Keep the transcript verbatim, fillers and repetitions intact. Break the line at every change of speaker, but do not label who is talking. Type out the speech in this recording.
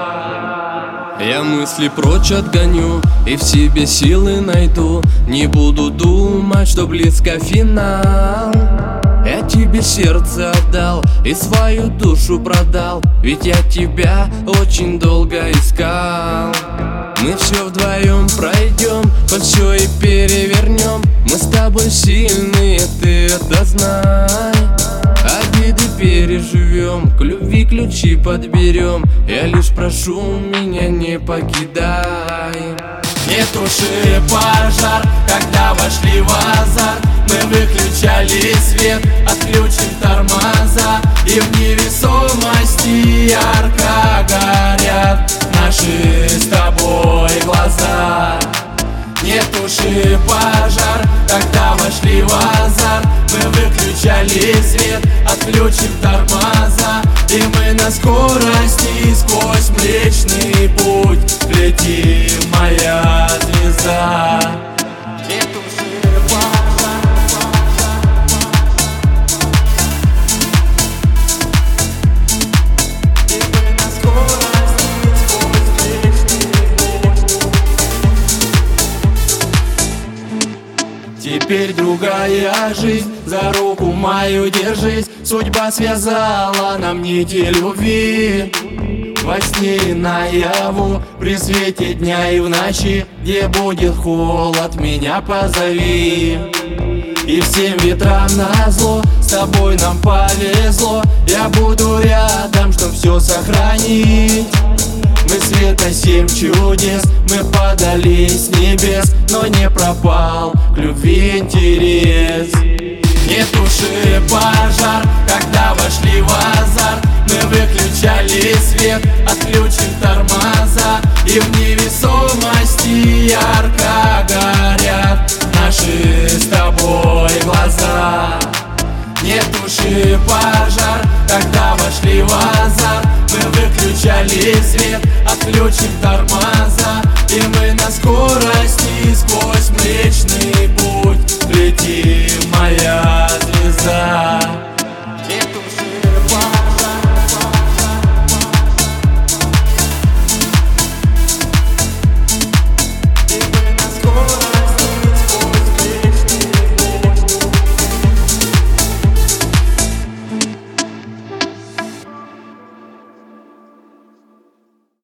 Я мысли прочь отгоню и в себе силы найду. Не буду думать, что близко финал. Я тебе сердце отдал и свою душу продал, ведь я тебя очень долго искал. Мы все вдвоем пройдем, хоть все и перевернем. Мы с тобой сильные, ты это знай. Обиды переживем, к любви ключи подберем. Я лишь прошу, меня не покидай.
Не туши пожар, когда вошли в азарт. Мы выключали свет, отключим тормоза, и в невесомости ярко горят наши с тобой глаза. Не туши пожар, когда вошли в азарт. Мы выключали свет, отключим тормоза, и мы на скорости сквозь Млечный Путь летим, моя звезда. Не туши пожар, и мы на скорости сквозь Млечный Путь. Теперь другая жизнь, за руку мою держись. Судьба связала нам нити любви. Во сне и наяву, при свете дня и в ночи, где будет холод, меня позови. И всем ветрам назло, с тобой нам повезло. Я буду рядом, чтоб все сохранить. Мы света семь чудес, мы падали с небес, но не пропал к любви интерес. Не туши пожар, когда вошли в азарт. Мы выключали свет, отключим тормоза, и в невесомости ярко горят наши с тобой глаза. Не туши пожар, когда вошли в азарт. Мы выключали свет,